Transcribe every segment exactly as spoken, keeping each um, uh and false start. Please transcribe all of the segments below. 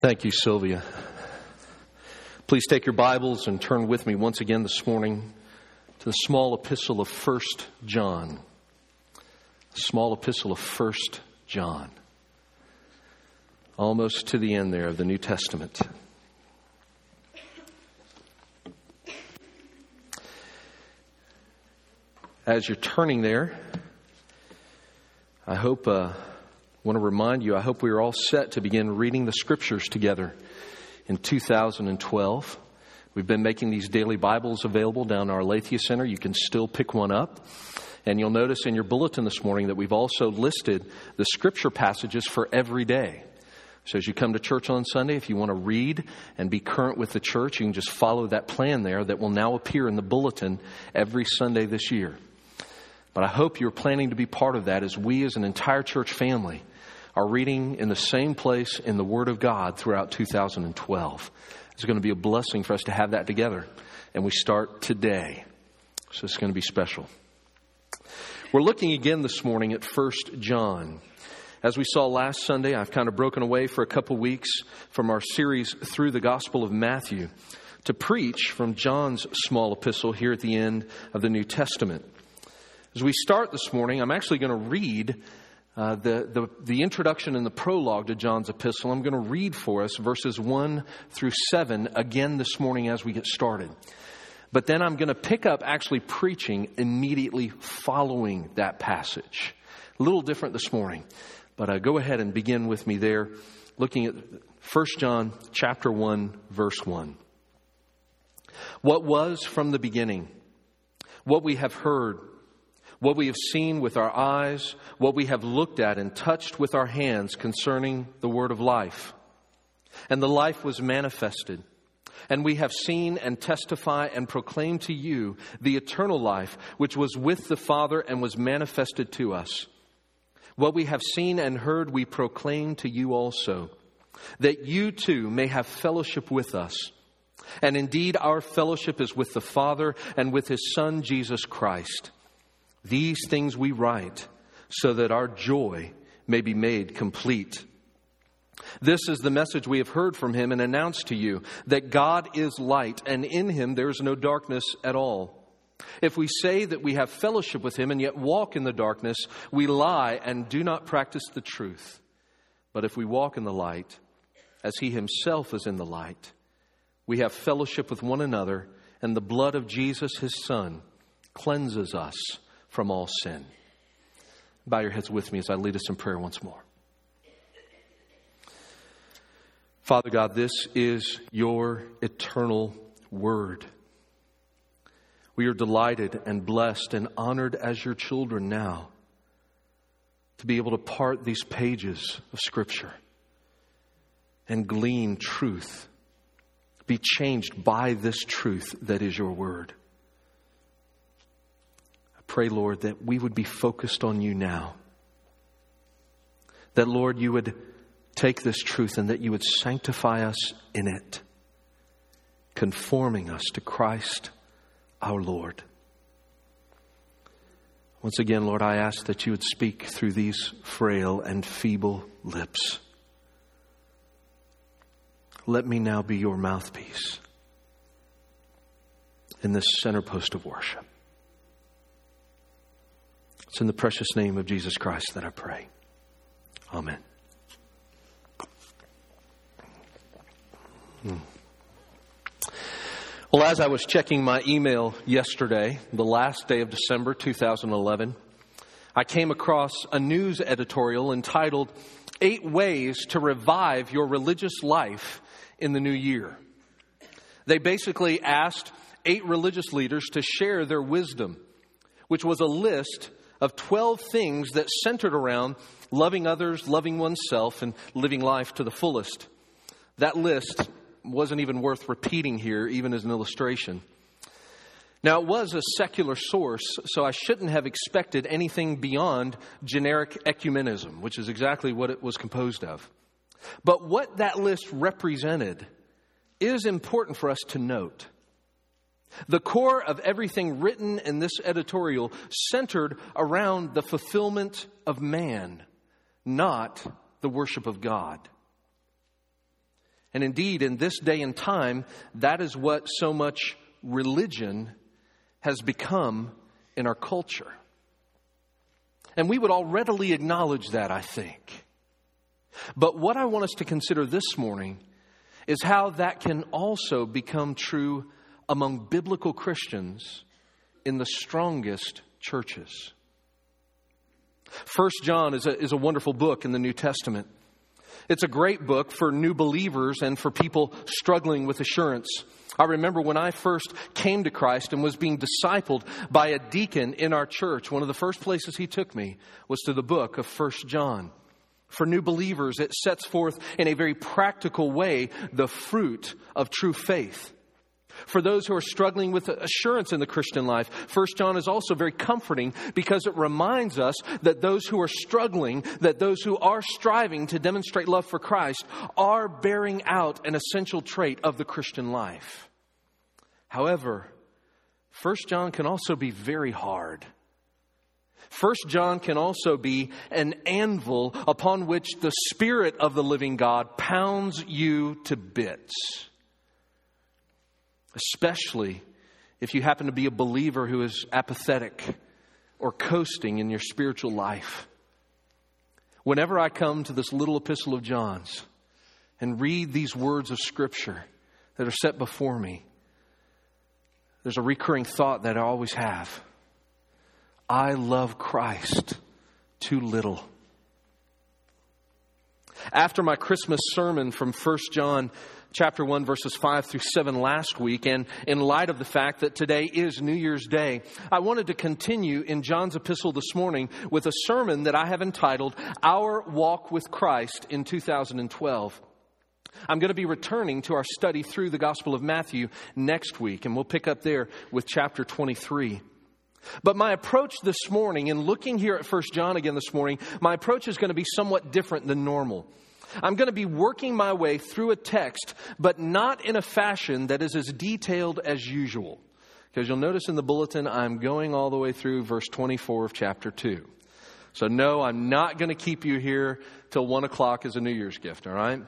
Thank you, Sylvia. Please take your Bibles and turn with me once again this morning to the small epistle of First John. Small epistle of First John. Almost to the end there of the New Testament. As you're turning there, I hope... Uh, I want to remind you, I hope we are all set to begin reading the Scriptures together in two thousand twelve. We've been making these daily Bibles available down our Aletheia Center. You can still pick one up. And you'll notice in your bulletin this morning that we've also listed the Scripture passages for every day. So as you come to church on Sunday, if you want to read and be current with the church, you can just follow that plan there that will now appear in the bulletin every Sunday this year. But I hope you're planning to be part of that as we as an entire church family are reading in the same place in the Word of God throughout two thousand twelve. It's going to be a blessing for us to have that together. And we start today. So it's going to be special. We're looking again this morning at First John. As we saw last Sunday, I've kind of broken away for a couple weeks from our series through the Gospel of Matthew to preach from John's small epistle here at the end of the New Testament. As we start this morning, I'm actually going to read Uh, the, the, the introduction and the prologue to John's epistle. I'm going to read for us verses one through seven again this morning as we get started. But then I'm going to pick up actually preaching immediately following that passage. A little different this morning. But uh, go ahead and begin with me there, looking at First John chapter one, verse one. What was from the beginning, what we have heard, what we have seen with our eyes, what we have looked at and touched with our hands concerning the word of life. And the life was manifested. And we have seen and testify and proclaim to you the eternal life, which was with the Father and was manifested to us. What we have seen and heard we proclaim to you also, that you too may have fellowship with us. And indeed our fellowship is with the Father and with His Son Jesus Christ. These things we write so that our joy may be made complete. This is the message we have heard from Him and announced to you, that God is light, and in Him there is no darkness at all. If we say that we have fellowship with Him and yet walk in the darkness, we lie and do not practice the truth. But if we walk in the light, as He Himself is in the light, we have fellowship with one another, and the blood of Jesus, His Son, cleanses us from all sin. Bow your heads with me as I lead us in prayer once more. Father God, this is your eternal word. We are delighted and blessed and honored as your children now to be able to part these pages of Scripture and glean truth, be changed by this truth that is your word. Pray, Lord, that we would be focused on you now. That, Lord, you would take this truth and that you would sanctify us in it, conforming us to Christ our Lord. Once again, Lord, I ask that you would speak through these frail and feeble lips. Let me now be your mouthpiece in this center post of worship. It's in the precious name of Jesus Christ that I pray. Amen. Hmm. Well, as I was checking my email yesterday, the last day of December two thousand eleven, I came across a news editorial entitled, Eight Ways to Revive Your Religious Life in the New Year. They basically asked eight religious leaders to share their wisdom, which was a list of twelve things that centered around loving others, loving oneself, and living life to the fullest. That list wasn't even worth repeating here, even as an illustration. Now, it was a secular source, so I shouldn't have expected anything beyond generic ecumenism, which is exactly what it was composed of. But what that list represented is important for us to note. The core of everything written in this editorial centered around the fulfillment of man, not the worship of God. And indeed, in this day and time, that is what so much religion has become in our culture. And we would all readily acknowledge that, I think. But what I want us to consider this morning is how that can also become true among biblical Christians in the strongest churches. First John is a, is a wonderful book in the New Testament. It's a great book for new believers and for people struggling with assurance. I remember when I first came to Christ and was being discipled by a deacon in our church, one of the first places he took me was to the book of First John. For new believers, it sets forth in a very practical way the fruit of true faith. For those who are struggling with assurance in the Christian life, First John is also very comforting because it reminds us that those who are struggling, that those who are striving to demonstrate love for Christ are bearing out an essential trait of the Christian life. However, First John can also be very hard. First John can also be an anvil upon which the Spirit of the living God pounds you to bits. Especially if you happen to be a believer who is apathetic or coasting in your spiritual life. Whenever I come to this little epistle of John's and read these words of Scripture that are set before me, there's a recurring thought that I always have. I love Christ too little. After my Christmas sermon from First John chapter one, verses five through seven last week, and in light of the fact that today is New Year's Day, I wanted to continue in John's epistle this morning with a sermon that I have entitled, Our Walk with Christ in two thousand twelve. I'm going to be returning to our study through the Gospel of Matthew next week, and we'll pick up there with chapter twenty-three. But my approach this morning, in looking here at First John again this morning, my approach is going to be somewhat different than normal. I'm going to be working my way through a text, but not in a fashion that is as detailed as usual. Because you'll notice in the bulletin, I'm going all the way through verse twenty-four of chapter two. So no, I'm not going to keep you here till one o'clock as a New Year's gift, all right?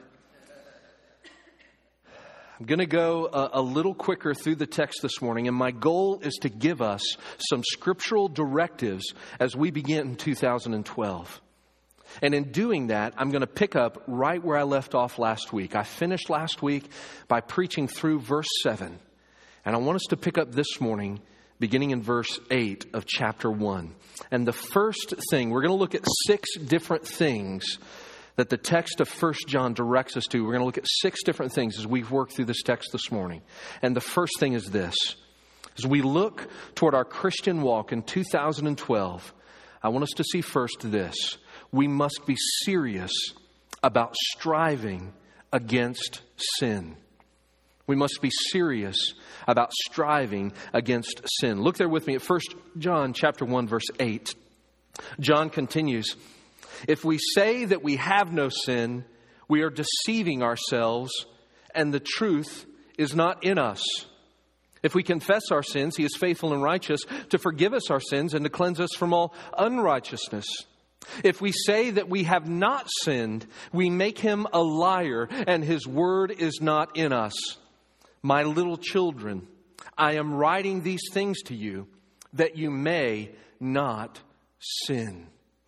I'm going to go a, a little quicker through the text this morning, and my goal is to give us some scriptural directives as we begin two thousand twelve. And in doing that, I'm going to pick up right where I left off last week. I finished last week by preaching through verse seven, and I want us to pick up this morning beginning in verse eight of chapter one. And the first thing, we're going to look at six different things that the text of First John directs us to. We're going to look at six different things as we work through this text this morning. And the first thing is this. As we look toward our Christian walk in two thousand twelve, I want us to see first this. We must be serious about striving against sin. We must be serious about striving against sin. Look there with me at First John chapter one, verse eight. John continues, if we say that we have no sin, we are deceiving ourselves, and the truth is not in us. If we confess our sins, He is faithful and righteous to forgive us our sins and to cleanse us from all unrighteousness. If we say that we have not sinned, we make Him a liar, and His word is not in us. My little children, I am writing these things to you that you may not sin.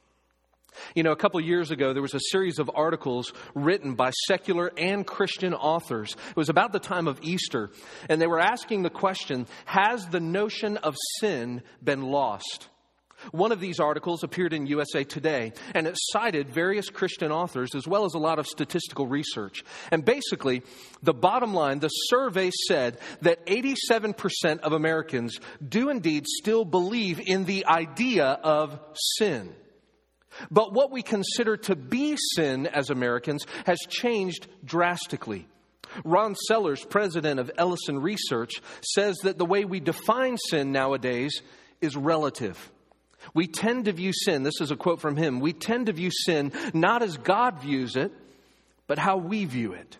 You know, a couple of years ago, there was a series of articles written by secular and Christian authors. It was about the time of Easter, and they were asking the question, has the notion of sin been lost? One of these articles appeared in U S A Today, and it cited various Christian authors as well as a lot of statistical research. And basically, the bottom line, the survey said that eighty-seven percent of Americans do indeed still believe in the idea of sin. But what we consider to be sin as Americans has changed drastically. Ron Sellers, president of Ellison Research, says that the way we define sin nowadays is relative. We tend to view sin, this is a quote from him, we tend to view sin not as God views it, but how we view it.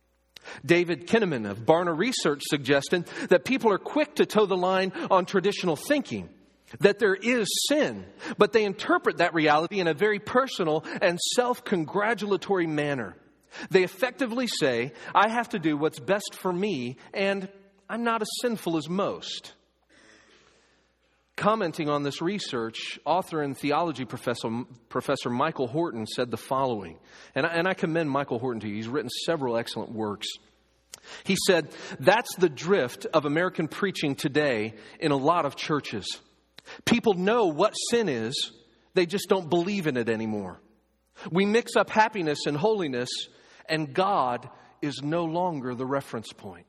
David Kinnaman of Barna Research suggested that people are quick to toe the line on traditional thinking, that there is sin, but they interpret that reality in a very personal and self-congratulatory manner. They effectively say, I have to do what's best for me, and I'm not as sinful as most. Commenting on this research, author and theology professor, Professor Michael Horton said the following, and I, and I commend Michael Horton to you. He's written several excellent works. He said, that's the drift of American preaching today in a lot of churches. People know what sin is, they just don't believe in it anymore. We mix up happiness and holiness, and God is no longer the reference point.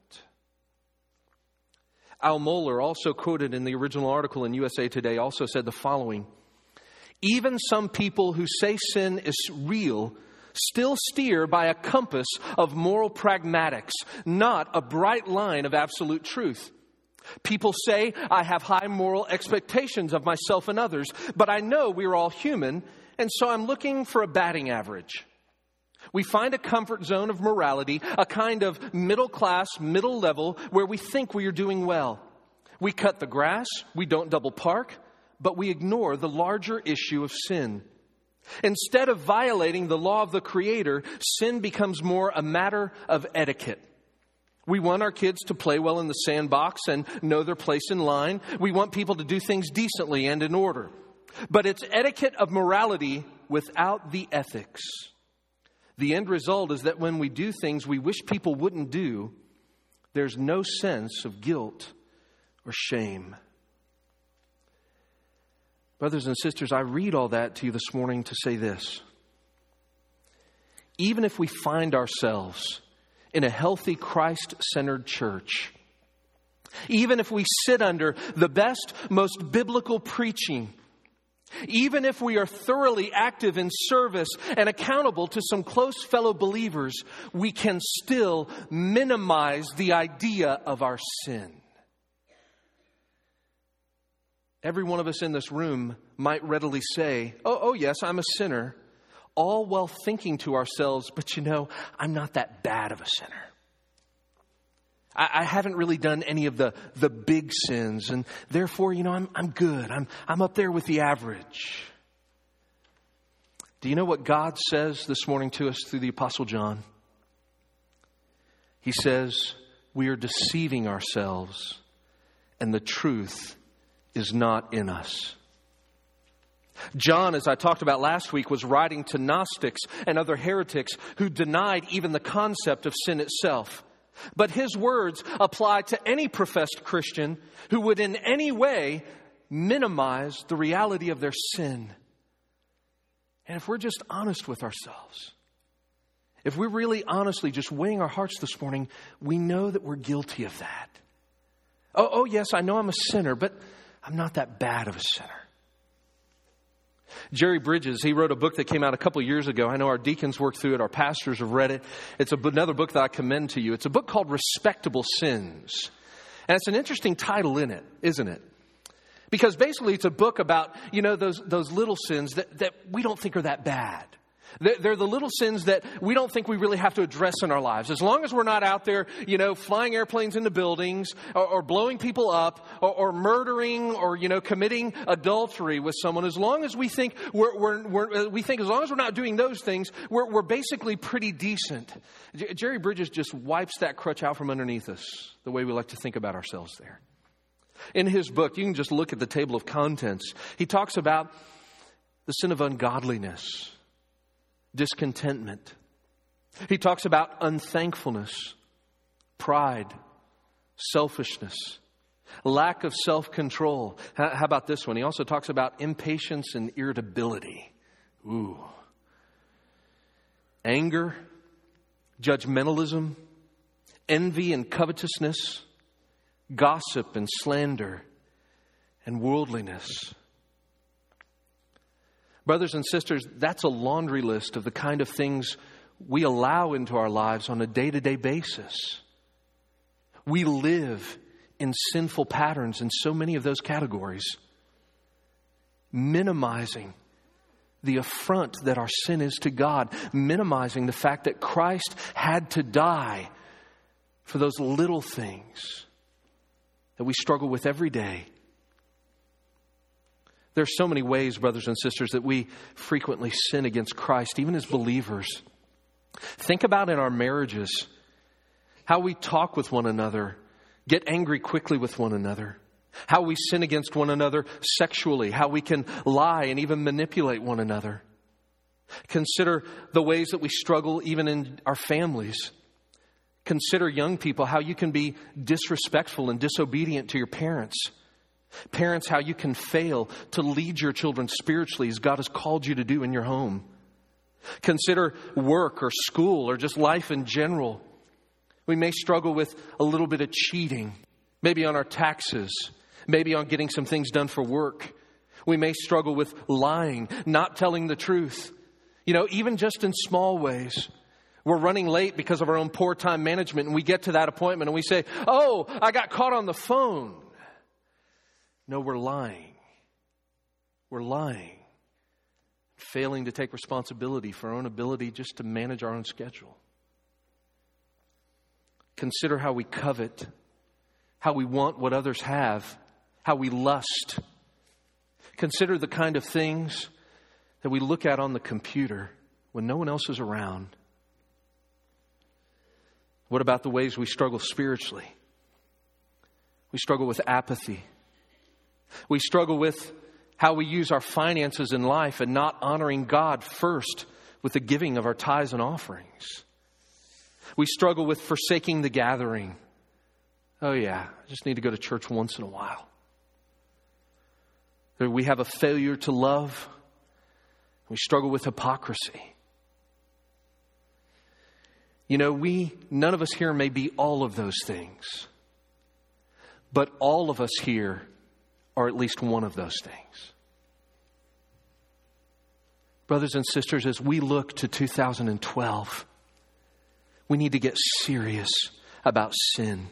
Al Mohler, also quoted in the original article in U S A Today, also said the following, even some people who say sin is real still steer by a compass of moral pragmatics, not a bright line of absolute truth. People say, I have high moral expectations of myself and others, but I know we're all human, and so I'm looking for a batting average. We find a comfort zone of morality, a kind of middle class, middle level, where we think we are doing well. We cut the grass, we don't double park, but we ignore the larger issue of sin. Instead of violating the law of the Creator, sin becomes more a matter of etiquette. We want our kids to play well in the sandbox and know their place in line. We want people to do things decently and in order. But it's etiquette of morality without the ethics. The end result is that when we do things we wish people wouldn't do, there's no sense of guilt or shame. Brothers and sisters, I read all that to you this morning to say this. Even if we find ourselves in a healthy, Christ-centered church, even if we sit under the best, most biblical preaching, even if we are thoroughly active in service and accountable to some close fellow believers, we can still minimize the idea of our sin. Every one of us in this room might readily say, oh, oh yes, I'm a sinner, all while thinking to ourselves, but you know, I'm not that bad of a sinner. I, I haven't really done any of the, the big sins, and therefore, you know, I'm, I'm good. I'm, I'm up there with the average. Do you know what God says this morning to us through the Apostle John? He says, we are deceiving ourselves, and the truth is not in us. John, as I talked about last week, was writing to Gnostics and other heretics who denied even the concept of sin itself. But his words apply to any professed Christian who would in any way minimize the reality of their sin. And if we're just honest with ourselves, if we're really honestly just weighing our hearts this morning, we know that we're guilty of that. Oh, oh yes, I know I'm a sinner, but I'm not that bad of a sinner. Jerry Bridges, he wrote a book that came out a couple years ago. I know our deacons worked through it. Our pastors have read it. It's a, another book that I commend to you. It's a book called Respectable Sins. And it's an interesting title in it, isn't it? Because basically it's a book about, you know, those, those little sins that, that we don't think are that bad. They're the little sins that we don't think we really have to address in our lives. As long as we're not out there, you know, flying airplanes into buildings or, or blowing people up or, or murdering or, you know, committing adultery with someone. As long as we think we're, we're, we're we think as long as we're not doing those things, we're, we're basically pretty decent. J- Jerry Bridges just wipes that crutch out from underneath us, the way we like to think about ourselves there. In his book, you can just look at the table of contents. He talks about the sin of ungodliness, discontentment. He talks about unthankfulness, pride, selfishness, lack of self-control. How about this one? He also talks about impatience and irritability. Ooh. Anger, judgmentalism, envy and covetousness, gossip and slander, and worldliness. Brothers and sisters, that's a laundry list of the kind of things we allow into our lives on a day-to-day basis. We live in sinful patterns in so many of those categories, minimizing the affront that our sin is to God, minimizing the fact that Christ had to die for those little things that we struggle with every day. There's so many ways, brothers and sisters, that we frequently sin against Christ, even as believers. Think about in our marriages, how we talk with one another, get angry quickly with one another, how we sin against one another sexually, how we can lie and even manipulate one another. Consider the ways that we struggle even in our families. Consider, young people, how you can be disrespectful and disobedient to your parents. Parents, how you can fail to lead your children spiritually as God has called you to do in your home. Consider work or school or just life in general. We may struggle with a little bit of cheating, maybe on our taxes, maybe on getting some things done for work. We may struggle with lying, not telling the truth. You know, even just in small ways. We're running late because of our own poor time management, and we get to that appointment and we say, oh, I got caught on the phone. No, we're lying. We're lying. Failing to take responsibility for our own ability just to manage our own schedule. Consider how we covet, how we want what others have, how we lust. Consider the kind of things that we look at on the computer when no one else is around. What about the ways we struggle spiritually? We struggle with apathy. We struggle with how we use our finances in life and not honoring God first with the giving of our tithes and offerings. We struggle with forsaking the gathering. Oh yeah, I just need to go to church once in a while. We have a failure to love. We struggle with hypocrisy. You know, we, none of us here may be all of those things. But all of us here are at least one of those things. Brothers and sisters, as we look to two thousand twelve, we need to get serious about sin.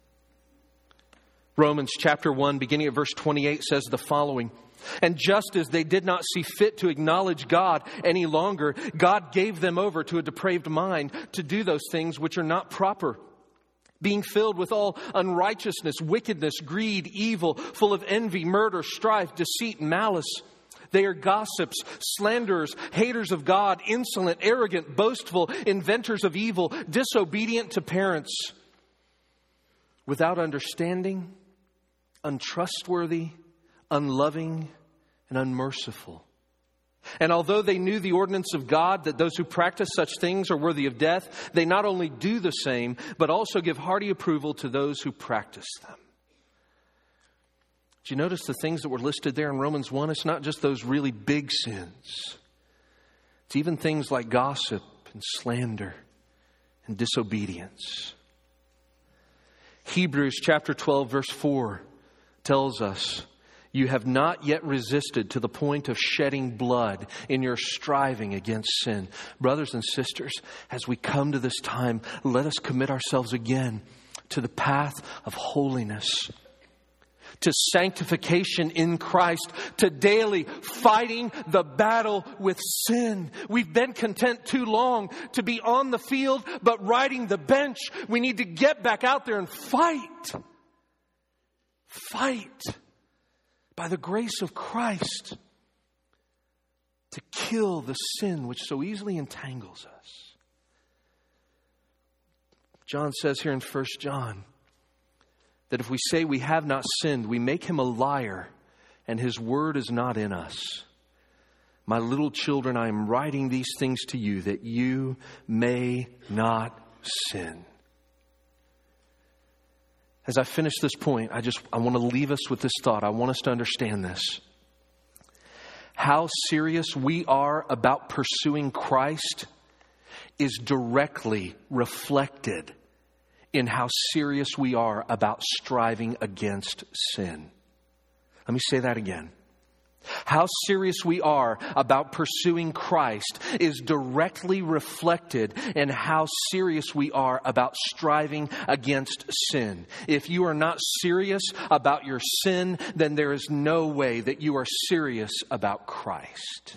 Romans chapter one, beginning at verse twenty-eight, says the following. And just as they did not see fit to acknowledge God any longer, God gave them over to a depraved mind to do those things which are not proper. Being filled with all unrighteousness, wickedness, greed, evil, full of envy, murder, strife, deceit, malice. They are gossips, slanderers, haters of God, insolent, arrogant, boastful, inventors of evil, disobedient to parents, without understanding, untrustworthy, unloving, and unmerciful. And although they knew the ordinance of God, that those who practice such things are worthy of death, they not only do the same, but also give hearty approval to those who practice them. Did you notice the things that were listed there in Romans one? It's not just those really big sins. It's even things like gossip and slander and disobedience. Hebrews chapter twelve, verse four tells us, you have not yet resisted to the point of shedding blood in your striving against sin. Brothers and sisters, as we come to this time, let us commit ourselves again to the path of holiness, to sanctification in Christ, to daily fighting the battle with sin. We've been content too long to be on the field, but riding the bench. We need to get back out there and fight. Fight. By the grace of Christ, to kill the sin which so easily entangles us. John says here in First John that if we say we have not sinned, we make him a liar, and his word is not in us. My little children, I am writing these things to you that you may not sin. As I finish this point, I just I want to leave us with this thought. I want us to understand this. How serious we are about pursuing Christ is directly reflected in how serious we are about striving against sin. Let me say that again. How serious we are about pursuing Christ is directly reflected in how serious we are about striving against sin. If you are not serious about your sin, then there is no way that you are serious about Christ.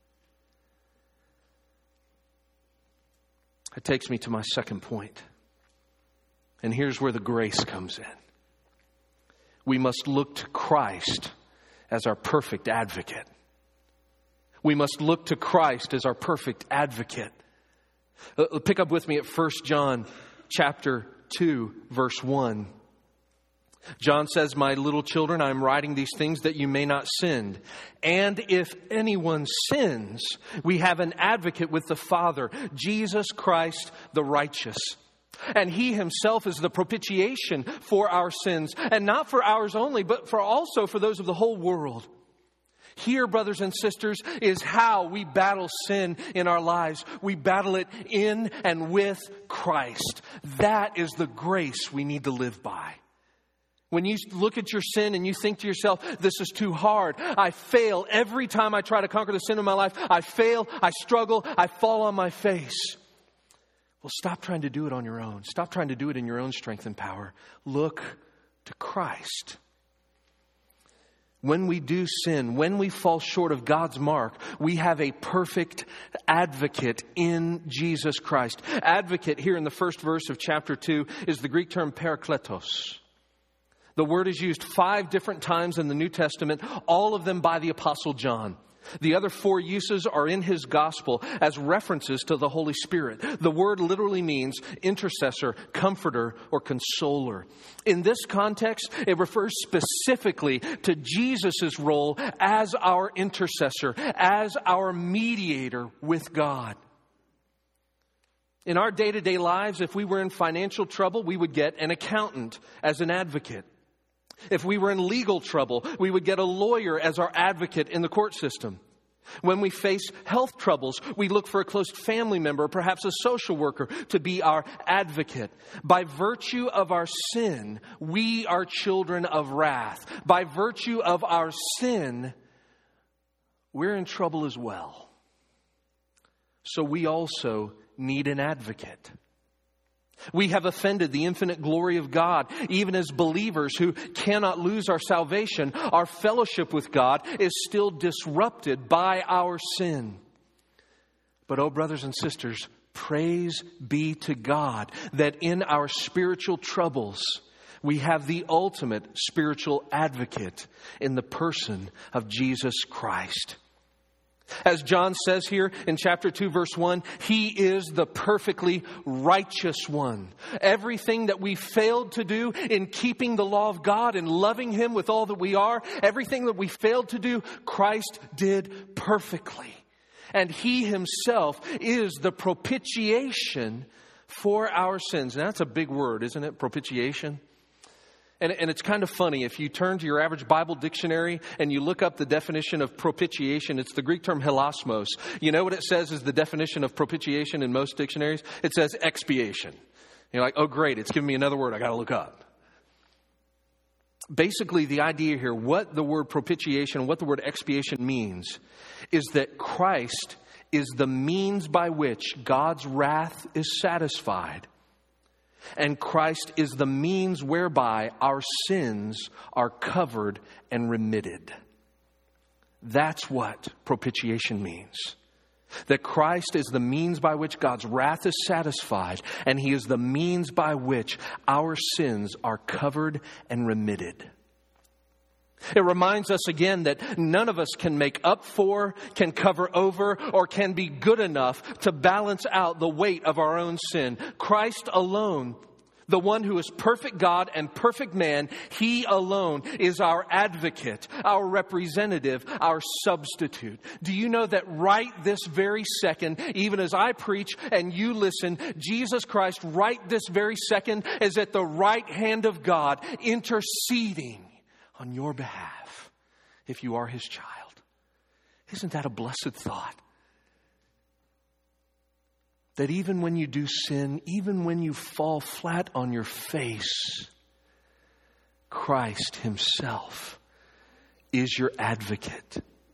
That takes me to my second point. And here's where the grace comes in. We must look to Christ as our perfect advocate. We must look to Christ as our perfect advocate. Uh, pick up with me at First John chapter two, verse one. John says, "My little children, I am writing these things that you may not sin. And if anyone sins, we have an advocate with the Father, Jesus Christ the righteous. And he himself is the propitiation for our sins, and not for ours only, but for also for those of the whole world." Here, brothers and sisters, is how we battle sin in our lives. We battle it in and with Christ. That is the grace we need to live by. When you look at your sin and you think to yourself, this is too hard. I fail every time I try to conquer the sin in my life. I fail, I struggle, I fall on my face. Well, stop trying to do it on your own. Stop trying to do it in your own strength and power. Look to Christ. When we do sin, when we fall short of God's mark, we have a perfect advocate in Jesus Christ. Advocate here in the first verse of chapter two is the Greek term parakletos. The word is used five different times in the New Testament, all of them by the Apostle John. The other four uses are in his gospel as references to the Holy Spirit. The word literally means intercessor, comforter, or consoler. In this context, it refers specifically to Jesus' role as our intercessor, as our mediator with God. In our day-to-day lives, if we were in financial trouble, we would get an accountant as an advocate. If we were in legal trouble, we would get a lawyer as our advocate in the court system. When we face health troubles, we look for a close family member, perhaps a social worker, to be our advocate. By virtue of our sin, we are children of wrath. By virtue of our sin, we're in trouble as well. So we also need an advocate. We have offended the infinite glory of God. Even as believers who cannot lose our salvation, our fellowship with God is still disrupted by our sin. But, oh, brothers and sisters, praise be to God that in our spiritual troubles, we have the ultimate spiritual advocate in the person of Jesus Christ. As John says here in chapter two, verse one, he is the perfectly righteous one. Everything that we failed to do in keeping the law of God and loving him with all that we are, everything that we failed to do, Christ did perfectly. And he himself is the propitiation for our sins. Now, that's a big word, isn't it? Propitiation. And, and it's kind of funny. If you turn to your average Bible dictionary and you look up the definition of propitiation, it's the Greek term hilasmos. You know what it says is the definition of propitiation in most dictionaries? It says expiation. You're like, oh, great, it's giving me another word I got to look up. Basically, the idea here, what the word propitiation, what the word expiation means, is that Christ is the means by which God's wrath is satisfied. And Christ is the means whereby our sins are covered and remitted. That's what propitiation means. That Christ is the means by which God's wrath is satisfied, and he is the means by which our sins are covered and remitted. It reminds us again that none of us can make up for, can cover over, or can be good enough to balance out the weight of our own sin. Christ alone, the one who is perfect God and perfect man, he alone is our advocate, our representative, our substitute. Do you know that right this very second, even as I preach and you listen, Jesus Christ right this very second is at the right hand of God interceding on your behalf if you are his child. Isn't that a blessed thought? That even when you do sin, even when you fall flat on your face, Christ himself is your advocate.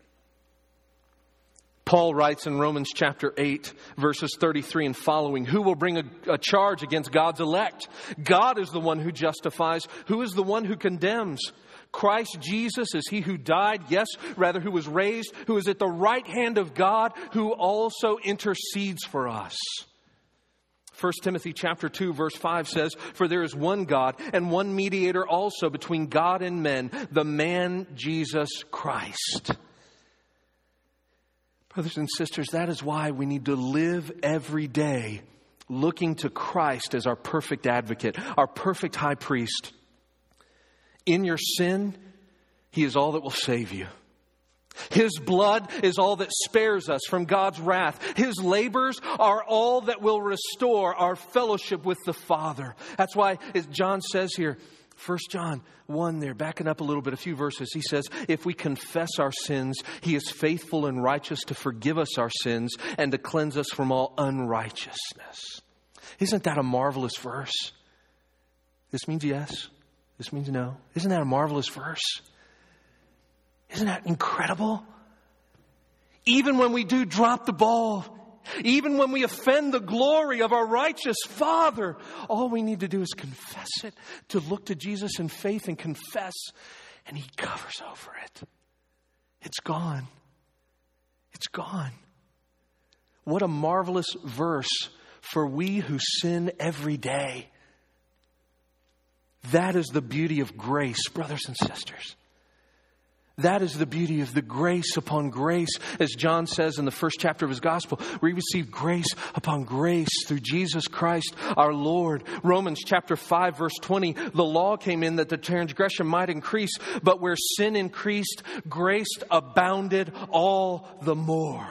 Paul writes in Romans chapter eight, verses thirty-three and following, who will bring a, a charge against God's elect? God is the one who justifies. Who is the one who condemns? Christ Jesus is he who died, yes, rather who was raised, who is at the right hand of God, who also intercedes for us. First Timothy chapter two, verse five says, for there is one God and one mediator also between God and men, the man Jesus Christ. Brothers and sisters, that is why we need to live every day looking to Christ as our perfect advocate, our perfect high priest. In your sin, He is all that will save you. His blood is all that spares us from God's wrath. His labors are all that will restore our fellowship with the Father. That's why, as John says here, First John one there, backing up a little bit, a few verses, he says, if we confess our sins, He is faithful and righteous to forgive us our sins and to cleanse us from all unrighteousness. Isn't that a marvelous verse? This means yes. This means no. Isn't that a marvelous verse? Isn't that incredible? Even when we do drop the ball, even when we offend the glory of our righteous Father, all we need to do is confess it, to look to Jesus in faith and confess, and He covers over it. It's gone. It's gone. What a marvelous verse for we who sin every day. That is the beauty of grace, brothers and sisters. That is the beauty of the grace upon grace. As John says in the first chapter of his gospel, we receive grace upon grace through Jesus Christ our Lord. Romans chapter five verse twenty, the law came in that the transgression might increase, but where sin increased, grace abounded all the more.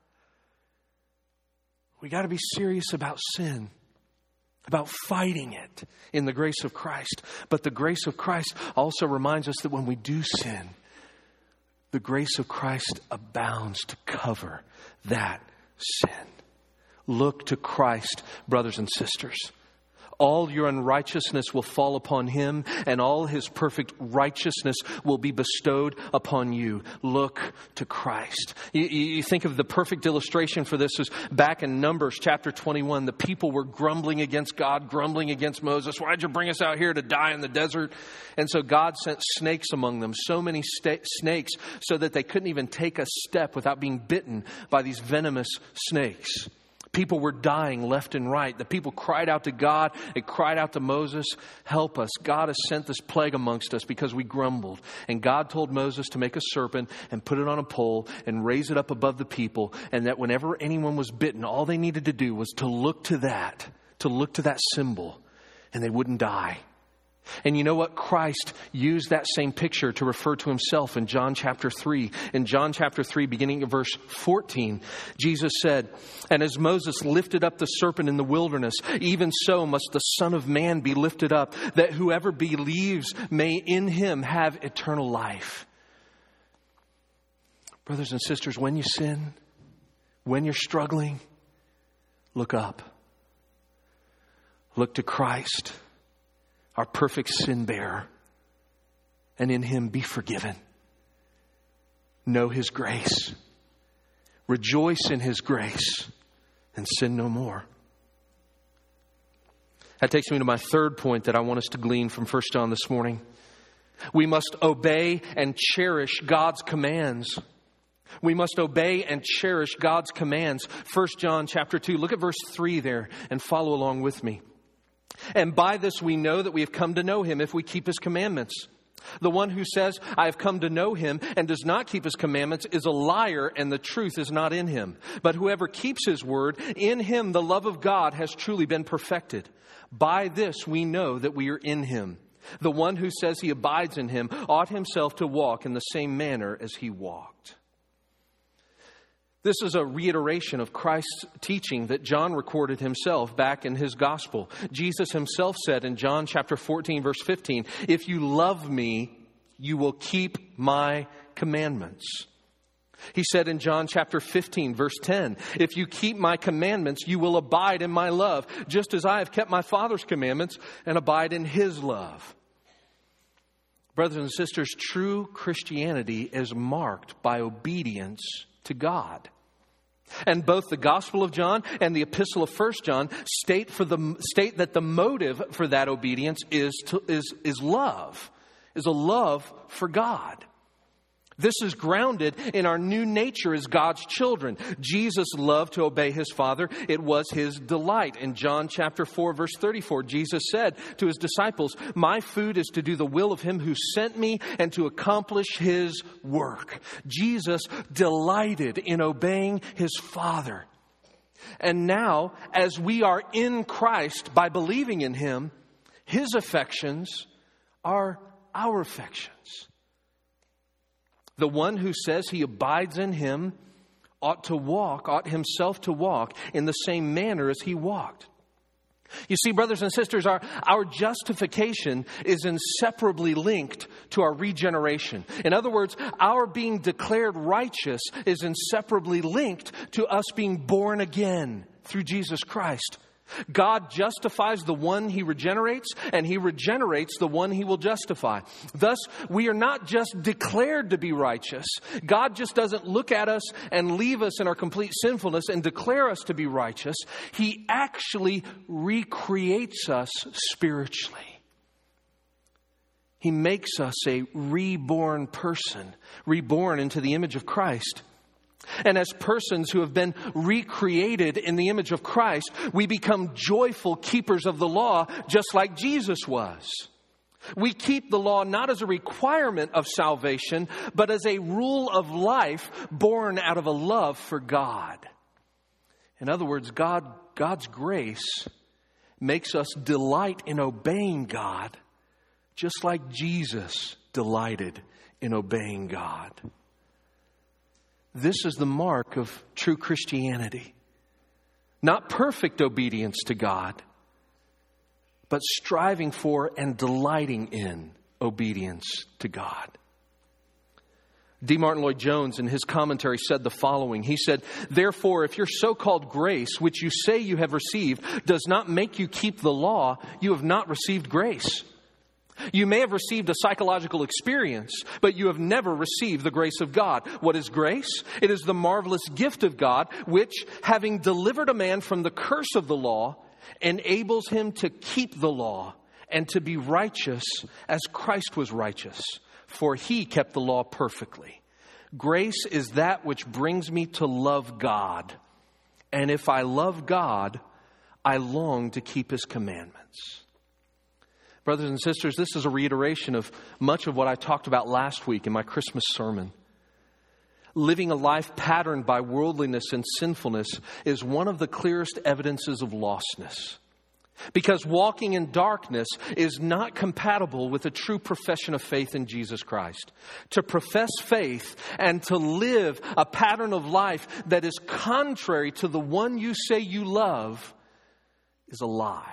We got to be serious about sin, about fighting it in the grace of Christ. But the grace of Christ also reminds us that when we do sin, the grace of Christ abounds to cover that sin. Look to Christ, brothers and sisters. All your unrighteousness will fall upon Him, and all His perfect righteousness will be bestowed upon you. Look to Christ. You, you think of the perfect illustration for this is back in Numbers chapter twenty-one. The people were grumbling against God, grumbling against Moses. Why'd you bring us out here to die in the desert? And so God sent snakes among them, so many sta- snakes, so that they couldn't even take a step without being bitten by these venomous snakes. People were dying left and right. The people cried out to God. They cried out to Moses, help us. God has sent this plague amongst us because we grumbled. And God told Moses to make a serpent and put it on a pole and raise it up above the people. And that whenever anyone was bitten, all they needed to do was to look to that, to look to that symbol, and they wouldn't die. And you know what? Christ used that same picture to refer to Himself in John chapter three. In John chapter three, beginning of verse fourteen, Jesus said, and as Moses lifted up the serpent in the wilderness, even so must the Son of Man be lifted up, that whoever believes may in Him have eternal life. Brothers and sisters, when you sin, when you're struggling, look up. Look to Christ, our perfect sin bearer, and in Him be forgiven. Know His grace. Rejoice in His grace and sin no more. That takes me to my third point that I want us to glean from First John this morning. We must obey and cherish God's commands. We must obey and cherish God's commands. First John chapter two, look at verse three there and follow along with me. And by this we know that we have come to know Him if we keep His commandments. The one who says, I have come to know Him and does not keep His commandments is a liar, and the truth is not in him. But whoever keeps His word, in him the love of God has truly been perfected. By this we know that we are in Him. The one who says he abides in Him ought himself to walk in the same manner as He walked. This is a reiteration of Christ's teaching that John recorded himself back in his gospel. Jesus Himself said in John chapter fourteen, verse fifteen, if you love me, you will keep my commandments. He said in John chapter fifteen, verse ten, if you keep my commandments, you will abide in my love, just as I have kept my Father's commandments and abide in His love. Brothers and sisters, true Christianity is marked by obedience to God. And both the Gospel of John and the Epistle of First John state for the state that the motive for that obedience is to, is is love, is a love for God. This is grounded in our new nature as God's children. Jesus loved to obey his Father. It was his delight. In John chapter four, verse thirty-four, Jesus said to his disciples, "My food is to do the will of him who sent me and to accomplish his work." Jesus delighted in obeying his Father. And now, as we are in Christ by believing in him, his affections are our affections. The one who says he abides in him ought to walk, ought himself to walk in the same manner as he walked. You see, brothers and sisters, our, our justification is inseparably linked to our regeneration. In other words, our being declared righteous is inseparably linked to us being born again through Jesus Christ. God justifies the one he regenerates, and he regenerates the one he will justify. Thus, we are not just declared to be righteous. God just doesn't look at us and leave us in our complete sinfulness and declare us to be righteous. He actually recreates us spiritually. He makes us a reborn person, reborn into the image of Christ. And as persons who have been recreated in the image of Christ, we become joyful keepers of the law, just like Jesus was. We keep the law not as a requirement of salvation, but as a rule of life born out of a love for God. In other words, God, God's grace makes us delight in obeying God, just like Jesus delighted in obeying God. This is the mark of true Christianity. Not perfect obedience to God, but striving for and delighting in obedience to God. D. Martin Lloyd-Jones in his commentary said the following. He said, "Therefore, if your so-called grace, which you say you have received, does not make you keep the law, you have not received grace. You may have received a psychological experience, but you have never received the grace of God. What is grace? It is the marvelous gift of God, which, having delivered a man from the curse of the law, enables him to keep the law and to be righteous as Christ was righteous, for he kept the law perfectly. Grace is that which brings me to love God. And if I love God, I long to keep his commandments." Brothers and sisters, this is a reiteration of much of what I talked about last week in my Christmas sermon. Living a life patterned by worldliness and sinfulness is one of the clearest evidences of lostness. Because walking in darkness is not compatible with a true profession of faith in Jesus Christ. To profess faith and to live a pattern of life that is contrary to the one you say you love is a lie.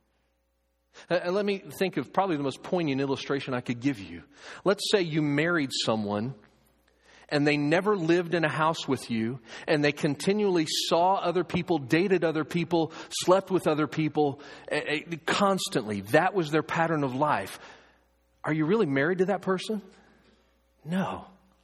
And let me think of probably the most poignant illustration I could give you. Let's say you married someone and they never lived in a house with you and they continually saw other people, dated other people, slept with other people constantly. That was their pattern of life. Are you really married to that person? No.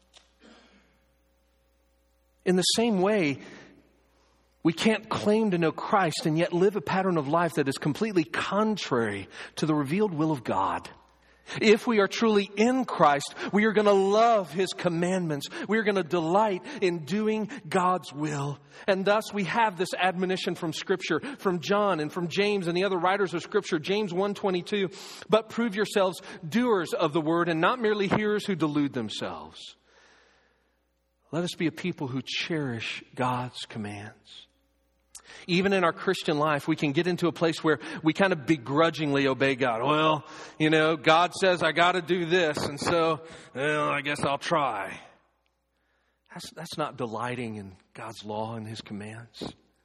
In the same way, we can't claim to know Christ and yet live a pattern of life that is completely contrary to the revealed will of God. If we are truly in Christ, we are going to love his commandments. We are going to delight in doing God's will. And thus we have this admonition from Scripture, from John and from James and the other writers of Scripture. James one twenty-two, "But prove yourselves doers of the word and not merely hearers who delude themselves." Let us be a people who cherish God's commands. Even in our Christian life, we can get into a place where we kind of begrudgingly obey God. Well, you know, God says I got to do this, and so, well, I guess I'll try. That's, that's not delighting in God's law and his commands.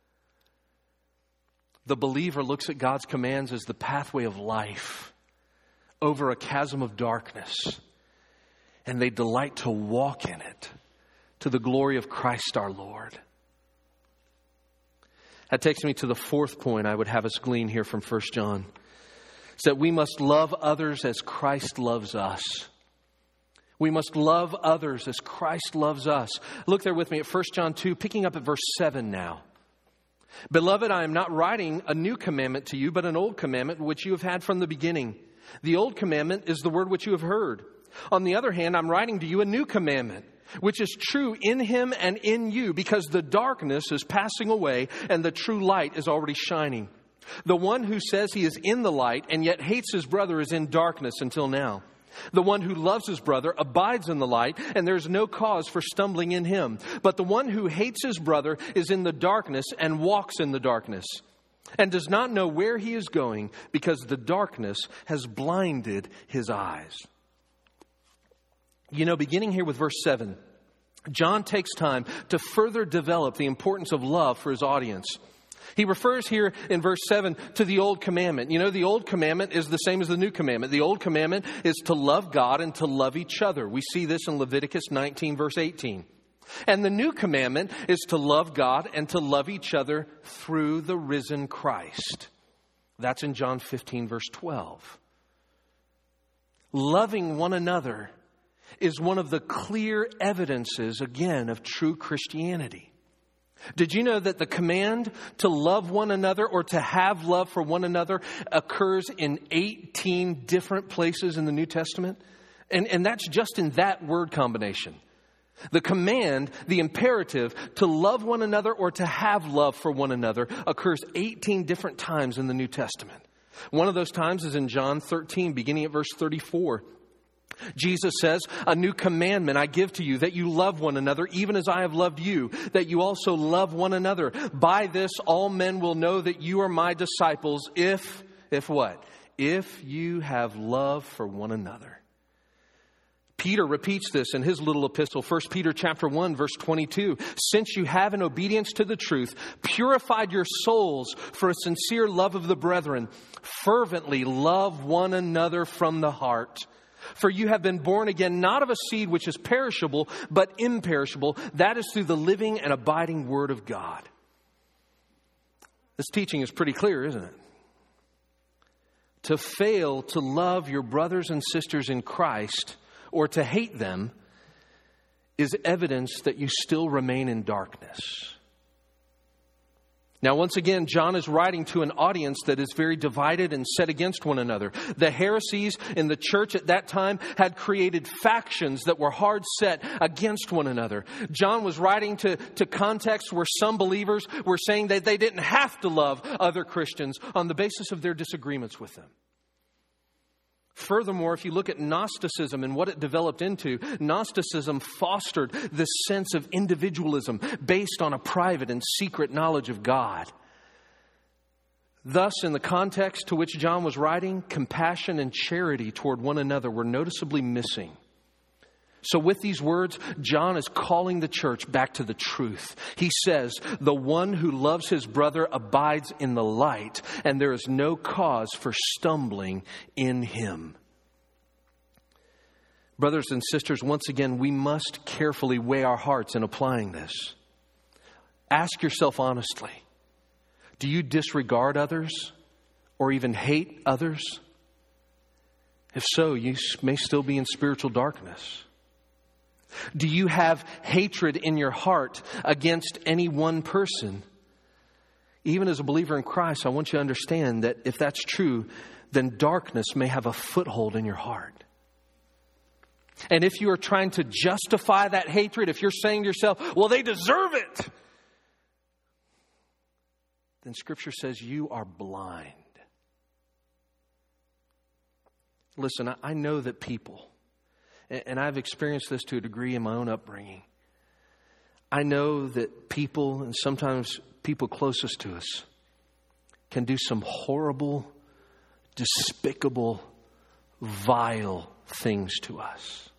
The believer looks at God's commands as the pathway of life over a chasm of darkness, and they delight to walk in it to the glory of Christ our Lord. That takes me to the fourth point I would have us glean here from First John. It's that we must love others as Christ loves us. We must love others as Christ loves us. Look there with me at First John two, picking up at verse seven now. "Beloved, I am not writing a new commandment to you, but an old commandment which you have had from the beginning. The old commandment is the word which you have heard. On the other hand, I'm writing to you a new commandment, which is true in him and in you, because the darkness is passing away and the true light is already shining. The one who says he is in the light and yet hates his brother is in darkness until now. The one who loves his brother abides in the light, and there is no cause for stumbling in him. But the one who hates his brother is in the darkness and walks in the darkness, and does not know where he is going, because the darkness has blinded his eyes. You know, beginning here with verse seven, John takes time to further develop the importance of love for his audience. He refers here in verse seven to the old commandment. You know, the old commandment is the same as the new commandment. The old commandment is to love God and to love each other. We see this in Leviticus nineteen, verse eighteen. And the new commandment is to love God and to love each other through the risen Christ. That's in John fifteen, verse twelve. Loving one another is one of the clear evidences, again, of true Christianity. Did you know that the command to love one another or to have love for one another occurs in eighteen different places in the New Testament? And, and that's just in that word combination. The command, the imperative to love one another or to have love for one another occurs eighteen different times in the New Testament. One of those times is in John thirteen, beginning at verse thirty-four. Jesus says, "A new commandment I give to you, that you love one another, even as I have loved you, that you also love one another. By this all men will know that you are my disciples, if, if what? If you have love for one another." Peter repeats this in his little epistle, First Peter chapter one, verse twenty-two. "Since you have, in obedience to the truth, purified your souls for a sincere love of the brethren, fervently love one another from the heart. For you have been born again, not of a seed which is perishable, but imperishable. That is through the living and abiding Word of God." This teaching is pretty clear, isn't it? To fail to love your brothers and sisters in Christ, or to hate them, is evidence that you still remain in darkness. Now, once again, John is writing to an audience that is very divided and set against one another. The heresies in the church at that time had created factions that were hard set against one another. John was writing to, to contexts where some believers were saying that they didn't have to love other Christians on the basis of their disagreements with them. Furthermore, if you look at Gnosticism and what it developed into, Gnosticism fostered this sense of individualism based on a private and secret knowledge of God. Thus, in the context to which John was writing, compassion and charity toward one another were noticeably missing. So with these words, John is calling the church back to the truth. He says, "The one who loves his brother abides in the light, and there is no cause for stumbling in him." Brothers and sisters, once again, we must carefully weigh our hearts in applying this. Ask yourself honestly, do you disregard others or even hate others? If so, you may still be in spiritual darkness. Do you have hatred in your heart against any one person? Even as a believer in Christ, I want you to understand that if that's true, then darkness may have a foothold in your heart. And if you are trying to justify that hatred, if you're saying to yourself, "Well, they deserve it," then Scripture says you are blind. Listen, I know that people, and I've experienced this to a degree in my own upbringing. I know that people, and sometimes people closest to us, can do some horrible, despicable, vile things to us.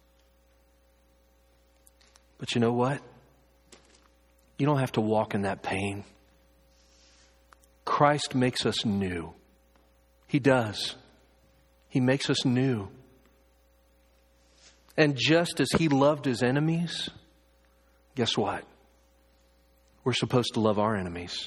But you know what? You don't have to walk in that pain. Christ makes us new. He does. He makes us new. And just as He loved His enemies, guess what? We're supposed to love our enemies.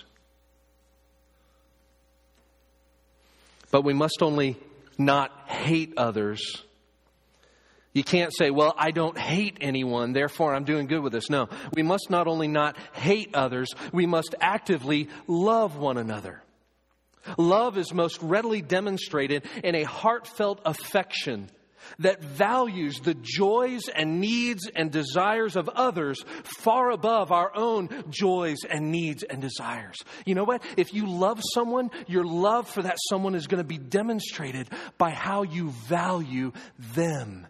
But we must only not hate others. You can't say, "Well, I don't hate anyone, therefore I'm doing good with this." No, we must not only not hate others, we must actively love one another. Love is most readily demonstrated in a heartfelt affection that values the joys and needs and desires of others far above our own joys and needs and desires. You know what? If you love someone, your love for that someone is going to be demonstrated by how you value them.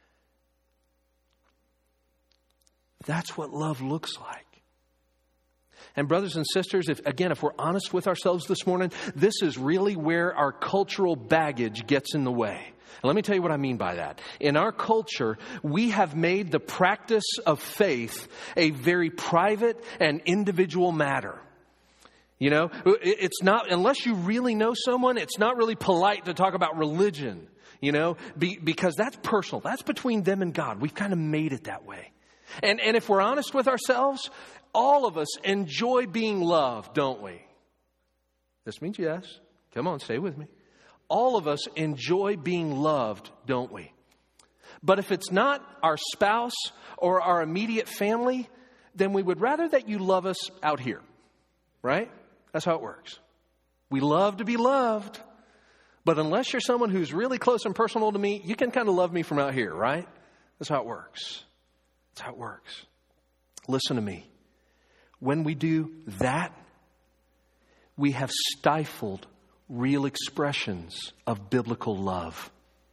That's what love looks like. And brothers and sisters, if again, if we're honest with ourselves this morning, this is really where our cultural baggage gets in the way. And let me tell you what I mean by that. In our culture, we have made the practice of faith a very private and individual matter. You know, it's not, unless you really know someone, it's not really polite to talk about religion, you know, be, because that's personal. That's between them and God. We've kind of made it that way. And, and if we're honest with ourselves, all of us enjoy being loved, don't we? This means yes. Come on, stay with me. All of us enjoy being loved, don't we? But if it's not our spouse or our immediate family, then we would rather that you love us out here, right? That's how it works. We love to be loved, but unless you're someone who's really close and personal to me, you can kind of love me from out here, right? That's how it works. That's how it works. Listen to me. When we do that, we have stifled real expressions of biblical love.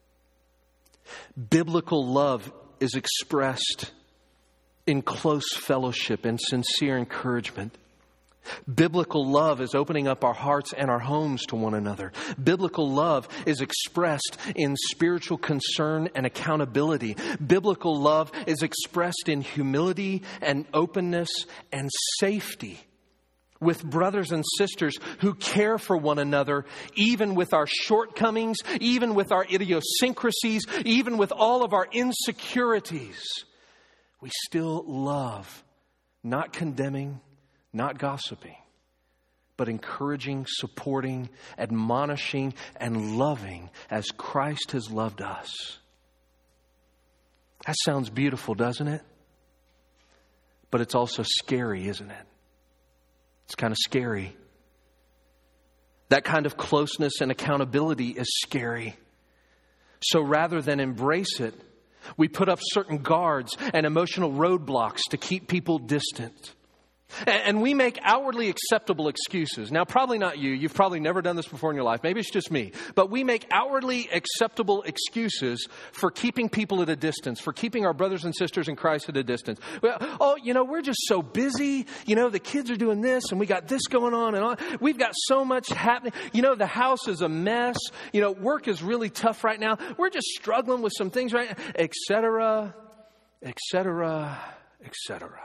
Biblical love is expressed in close fellowship and sincere encouragement. Biblical love is opening up our hearts and our homes to one another. Biblical love is expressed in spiritual concern and accountability. Biblical love is expressed in humility and openness and safety with brothers and sisters who care for one another, even with our shortcomings, even with our idiosyncrasies, even with all of our insecurities. We still love, not condemning, not gossiping, but encouraging, supporting, admonishing, and loving as Christ has loved us. That sounds beautiful, doesn't it? But it's also scary, isn't it? It's kind of scary. That kind of closeness and accountability is scary. So rather than embrace it, we put up certain guards and emotional roadblocks to keep people distant. And we make outwardly acceptable excuses. Now, probably not you. You've probably never done this before in your life. Maybe it's just me. But we make outwardly acceptable excuses for keeping people at a distance, for keeping our brothers and sisters in Christ at a distance. Well, oh, you know, we're just so busy. You know, the kids are doing this and we got this going on and on. We've got so much happening. You know, the house is a mess. You know, work is really tough right now. We're just struggling with some things right now, et cetera, et cetera, et cetera.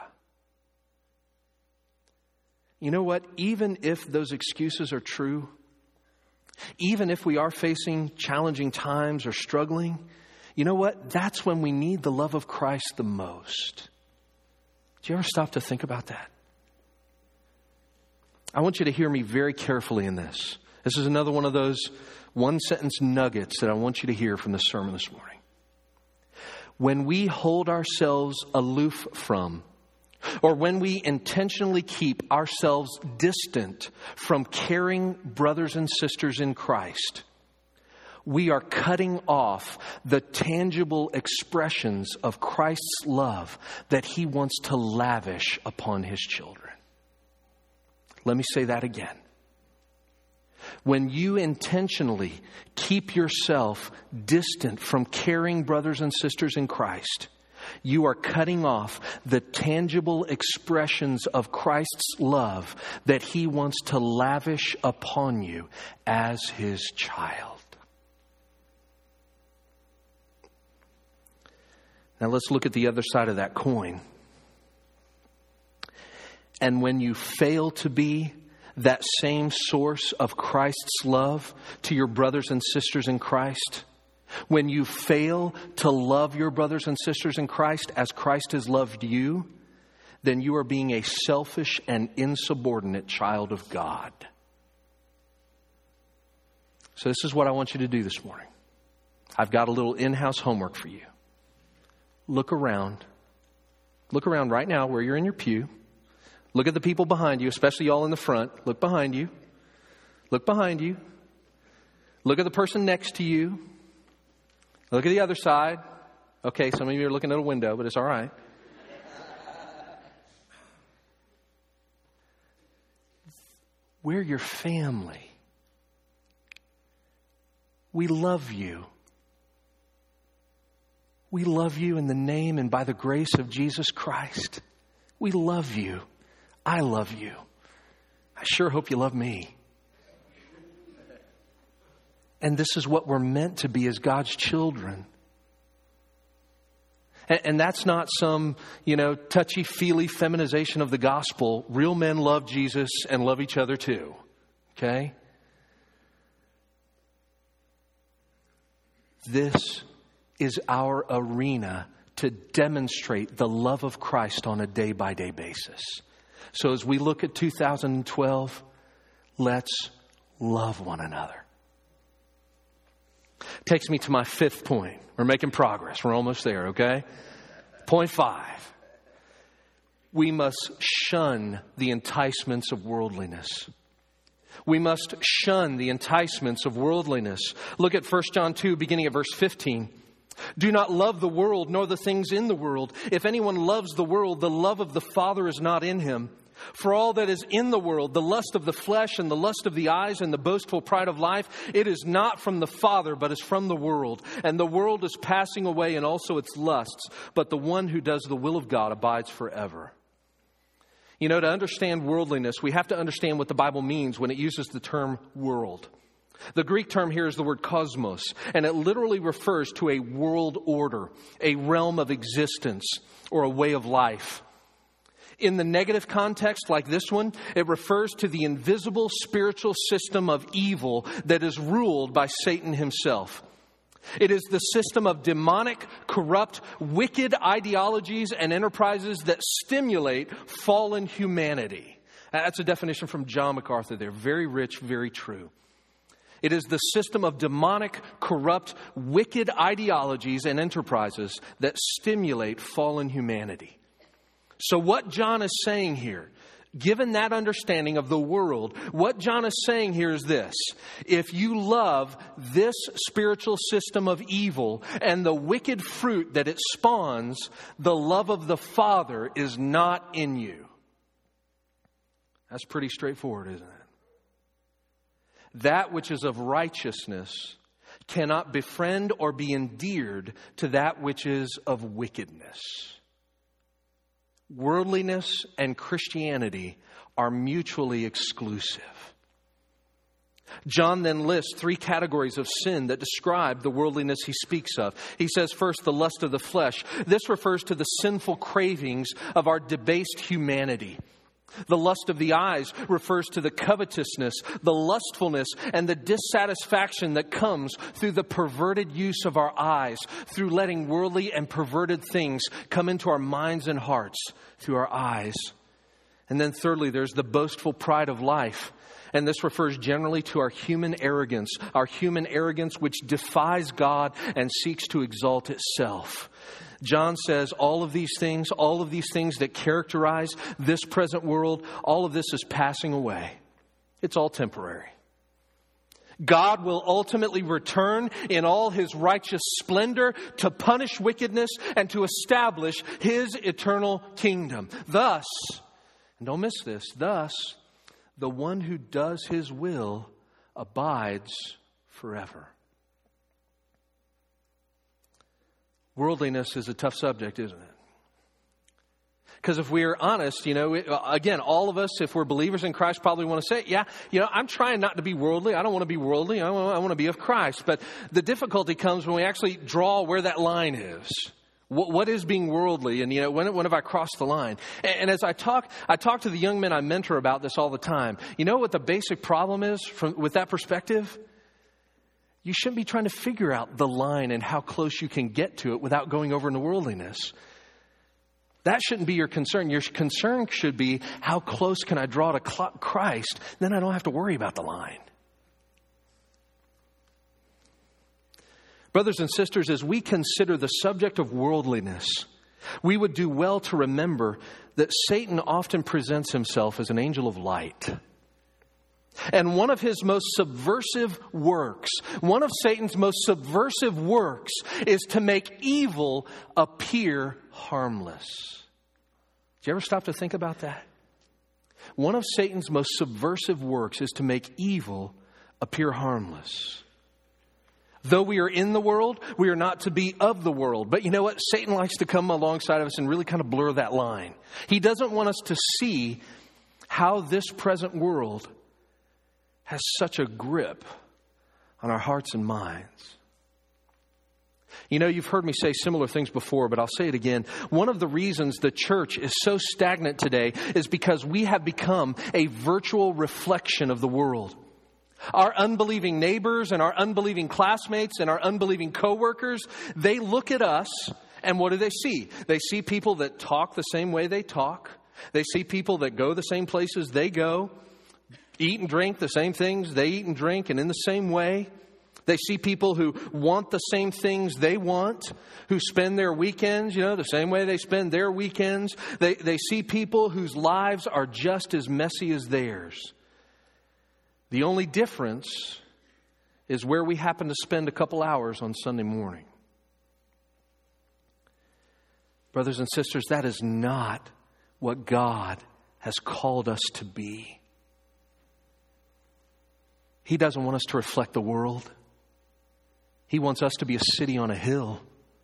You know what? Even if those excuses are true, even if we are facing challenging times or struggling, you know what? That's when we need the love of Christ the most. Do you ever stop to think about that? I want you to hear me very carefully in this. This is another one of those one-sentence nuggets that I want you to hear from the sermon this morning. When we hold ourselves aloof from, or when we intentionally keep ourselves distant from caring brothers and sisters in Christ, we are cutting off the tangible expressions of Christ's love that He wants to lavish upon His children. Let me say that again. When you intentionally keep yourself distant from caring brothers and sisters in Christ, you are cutting off the tangible expressions of Christ's love that He wants to lavish upon you as His child. Now let's look at the other side of that coin. And when you fail to be that same source of Christ's love to your brothers and sisters in Christ, when you fail to love your brothers and sisters in Christ as Christ has loved you, then you are being a selfish and insubordinate child of God. So this is what I want you to do this morning. I've got a little in-house homework for you. Look around. Look around right now where you're in your pew. Look at the people behind you, especially y'all in the front. Look behind you. Look behind you. Look at the person next to you. Look at the other side. Okay, some of you are looking at a window, but it's all right. We're your family. We love you. We love you in the name and by the grace of Jesus Christ. We love you. I love you. I sure hope you love me. And this is what we're meant to be as God's children. And, and that's not some, you know, touchy-feely feminization of the gospel. Real men love Jesus and love each other too. Okay? This is our arena to demonstrate the love of Christ on a day-by-day basis. So as we look at two thousand twelve, let's love one another. Takes me to my fifth point. We're making progress. We're almost there, okay? Point five. We must shun the enticements of worldliness. We must shun the enticements of worldliness. Look at First John two, beginning at verse fifteen. Do not love the world, nor the things in the world. If anyone loves the world, the love of the Father is not in him. For all that is in the world, the lust of the flesh and the lust of the eyes and the boastful pride of life, it is not from the Father, but is from the world. And the world is passing away and also its lusts. But the one who does the will of God abides forever. You know, to understand worldliness, we have to understand what the Bible means when it uses the term world. The Greek term here is the word cosmos, and it literally refers to a world order, a realm of existence, or a way of life. In the negative context, like this one, it refers to the invisible spiritual system of evil that is ruled by Satan himself. It is the system of demonic, corrupt, wicked ideologies and enterprises that stimulate fallen humanity. That's a definition from John MacArthur there. Very rich, very true. It is the system of demonic, corrupt, wicked ideologies and enterprises that stimulate fallen humanity. So what John is saying here, given that understanding of the world, what John is saying here is this. If you love this spiritual system of evil and the wicked fruit that it spawns, the love of the Father is not in you. That's pretty straightforward, isn't it? That which is of righteousness cannot befriend or be endeared to that which is of wickedness. Worldliness and Christianity are mutually exclusive. John then lists three categories of sin that describe the worldliness he speaks of. He says first, the lust of the flesh. This refers to the sinful cravings of our debased humanity. The lust of the eyes refers to the covetousness, the lustfulness, and the dissatisfaction that comes through the perverted use of our eyes, through letting worldly and perverted things come into our minds and hearts through our eyes. And then thirdly, there's the boastful pride of life. And this refers generally to our human arrogance, our human arrogance which defies God and seeks to exalt itself. John says all of these things, all of these things that characterize this present world, all of this is passing away. It's all temporary. God will ultimately return in all his righteous splendor to punish wickedness and to establish his eternal kingdom. Thus, and don't miss this, thus, the one who does his will abides forever. Worldliness is a tough subject, isn't it? Because if we are honest, you know, again, all of us, if we're believers in Christ, probably want to say, yeah, you know, I'm trying not to be worldly. I don't want to be worldly. I want, I want to be of Christ. But the difficulty comes when we actually draw where that line is. What, what is being worldly? And, you know, when, when have I crossed the line? And, and as I talk, I talk to the young men I mentor about this all the time. You know what the basic problem is from with that perspective? You shouldn't be trying to figure out the line and how close you can get to it without going over into worldliness. That shouldn't be your concern. Your concern should be, how close can I draw to Christ? Then I don't have to worry about the line. Brothers and sisters, as we consider the subject of worldliness, we would do well to remember that Satan often presents himself as an angel of light. And one of his most subversive works, one of Satan's most subversive works, is to make evil appear harmless. Did you ever stop to think about that? One of Satan's most subversive works is to make evil appear harmless. Though we are in the world, we are not to be of the world. But you know what? Satan likes to come alongside of us and really kind of blur that line. He doesn't want us to see how this present world has such a grip on our hearts and minds. You know, you've heard me say similar things before, but I'll say it again. One of the reasons the church is so stagnant today is because we have become a virtual reflection of the world. Our unbelieving neighbors and our unbelieving classmates and our unbelieving coworkers, they look at us and what do they see? They see people that talk the same way they talk. They see people that go the same places they go, eat and drink the same things they eat and drink, and in the same way. They see people who want the same things they want, who spend their weekends, you know, the same way they spend their weekends. They, they see people whose lives are just as messy as theirs. The only difference is where we happen to spend a couple hours on Sunday morning. Brothers and sisters, that is not what God has called us to be. He doesn't want us to reflect the world. He wants us to be a city on a hill.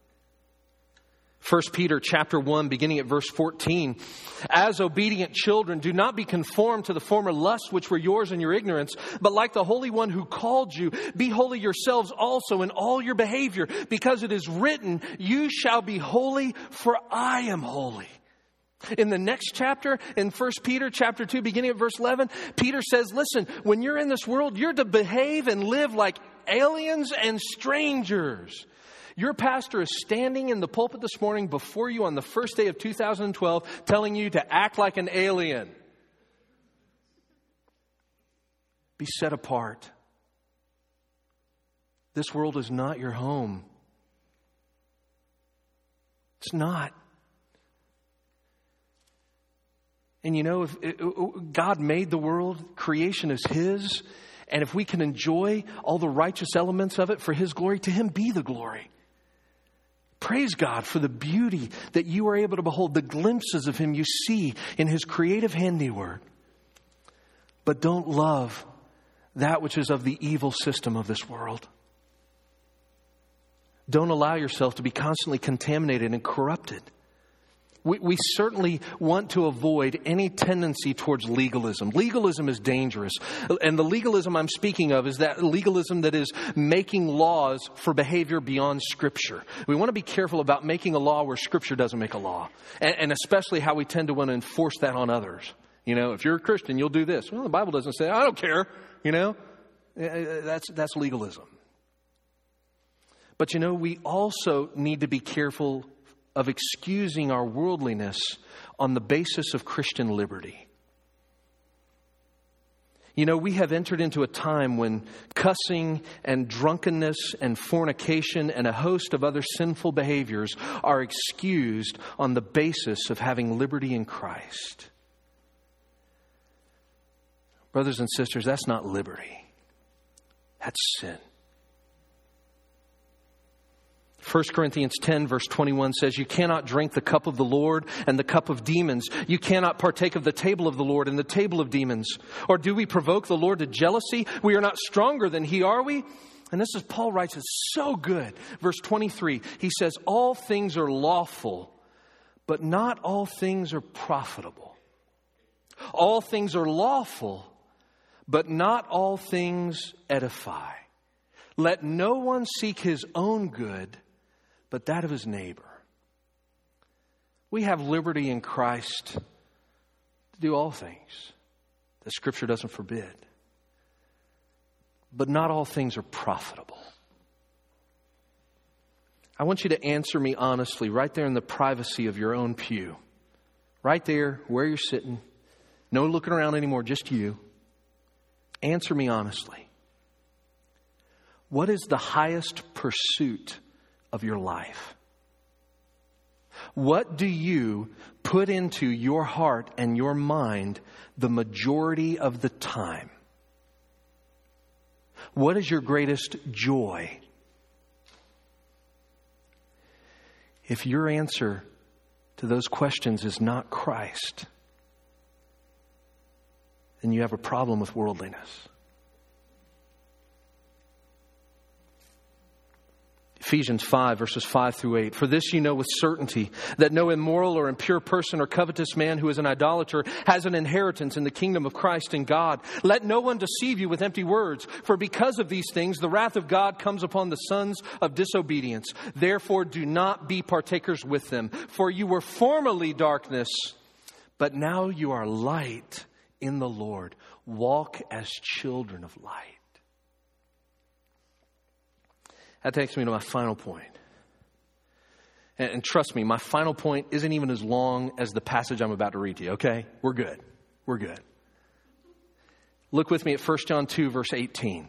First Peter chapter one, beginning at verse fourteen. As obedient children, do not be conformed to the former lusts which were yours in your ignorance, but like the Holy One who called you, be holy yourselves also in all your behavior, because it is written, you shall be holy, for I am holy. In the next chapter, in First Peter chapter two, beginning at verse eleven, Peter says, listen, when you're in this world, you're to behave and live like aliens and strangers. Your pastor is standing in the pulpit this morning before you on the first day of two thousand twelve, telling you to act like an alien. Be set apart. This world is not your home. It's not. And you know, if it, God made the world, creation is His, and if we can enjoy all the righteous elements of it for His glory, to Him be the glory. Praise God for the beauty that you are able to behold, the glimpses of Him you see in His creative handiwork. But don't love that which is of the evil system of this world. Don't allow yourself to be constantly contaminated and corrupted. We, we certainly want to avoid any tendency towards legalism. Legalism is dangerous. And the legalism I'm speaking of is that legalism that is making laws for behavior beyond Scripture. We want to be careful about making a law where Scripture doesn't make a law. And, and especially how we tend to want to enforce that on others. You know, if you're a Christian, you'll do this. Well, the Bible doesn't say, I don't care. You know, that's, that's legalism. But you know, we also need to be careful of excusing our worldliness on the basis of Christian liberty. You know, we have entered into a time when cussing and drunkenness and fornication and a host of other sinful behaviors are excused on the basis of having liberty in Christ. Brothers and sisters, that's not liberty. That's sin. First Corinthians ten verse twenty-one says, you cannot drink the cup of the Lord and the cup of demons. You cannot partake of the table of the Lord and the table of demons. Or do we provoke the Lord to jealousy? We are not stronger than He, are we? And this is, Paul writes, it's so good. Verse twenty-three, he says, all things are lawful, but not all things are profitable. All things are lawful, but not all things edify. Let no one seek his own good, but that of his neighbor. We have liberty in Christ to do all things that Scripture doesn't forbid. But not all things are profitable. I want you to answer me honestly right there in the privacy of your own pew. Right there where you're sitting. No looking around anymore, just you. Answer me honestly. What is the highest pursuit of your life? What do you put into your heart and your mind the majority of the time? What is your greatest joy? If your answer to those questions is not Christ, then you have a problem with worldliness. Ephesians five, verses five through eight. For this you know with certainty, that no immoral or impure person or covetous man who is an idolater has an inheritance in the kingdom of Christ and God. Let no one deceive you with empty words, for because of these things the wrath of God comes upon the sons of disobedience. Therefore do not be partakers with them. For you were formerly darkness, but now you are light in the Lord. Walk as children of light. That takes me to my final point. And, and trust me, my final point isn't even as long as the passage I'm about to read to you, okay? We're good. We're good. Look with me at First John two, verse eighteen.